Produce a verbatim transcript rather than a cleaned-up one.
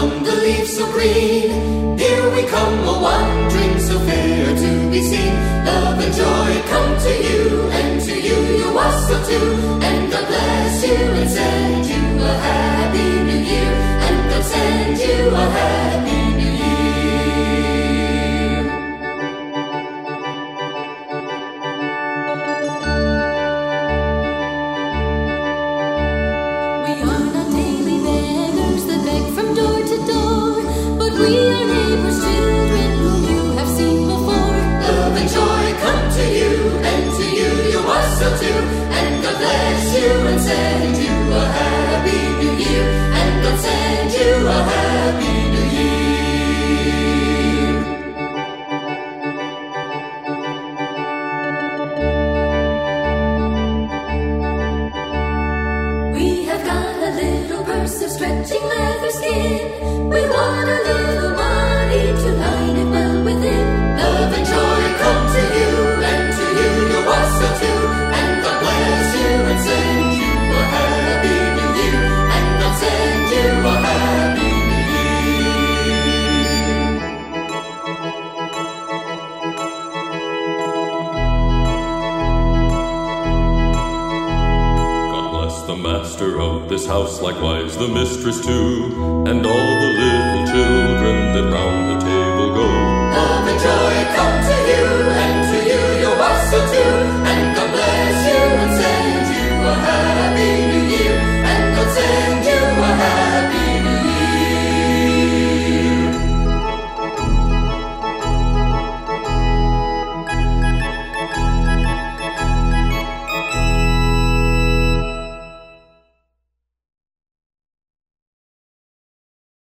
on the leaves so green. Here we come a-wandering, so fair to be seen. Love and joy come to you, and to you you wassail too. And God bless you and send you a happy new year. And God send you a happy new year. We are not daily beggars that beg from door to door, but we are neighbors' children whom you have seen before. Love and joy come to you, and to you you wassail too. And God bless you and send you a happy new year. And God send you a happy new year. We have got a little purse of stretching leather skin. We want a little money to line it well within. Love and joy come to you, and to you you wassail too. And God bless you and send you a happy new year. And God send you a happy new year. God bless the master of this house, likewise the mistress too, and all the